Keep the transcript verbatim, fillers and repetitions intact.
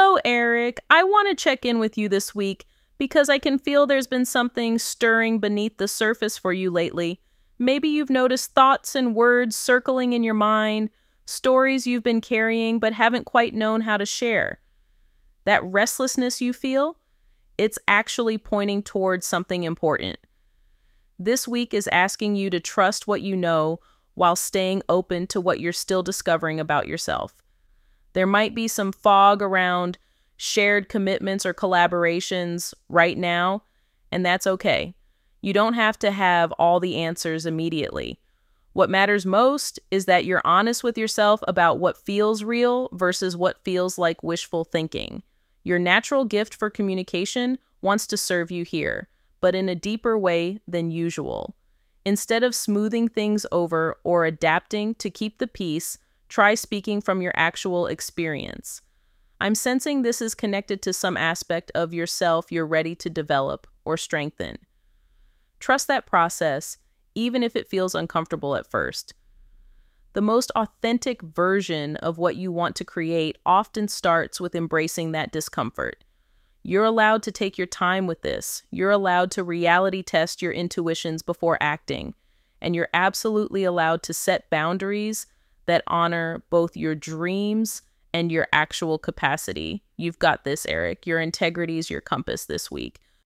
Hello, Eric. I want to check in with you this week because I can feel there's been something stirring beneath the surface for you lately. Maybe you've noticed thoughts and words circling in your mind, stories you've been carrying but haven't quite known how to share. That restlessness you feel, it's actually pointing towards something important. This week is asking you to trust what you know while staying open to what you're still discovering about yourself. There might be some fog around shared commitments or collaborations right now, and that's okay. You don't have to have all the answers immediately. What matters most is that you're honest with yourself about what feels real versus what feels like wishful thinking. Your natural gift for communication wants to serve you here, but in a deeper way than usual. Instead of smoothing things over or adapting to keep the peace, try speaking from your actual experience. I'm sensing this is connected to some aspect of yourself you're ready to develop or strengthen. Trust that process, even if it feels uncomfortable at first. The most authentic version of what you want to create often starts with embracing that discomfort. You're allowed to take your time with this. You're allowed to reality test your intuitions before acting. And you're absolutely allowed to set boundaries that honor both your dreams and your actual capacity. You've got this, Eric. Your integrity is your compass this week.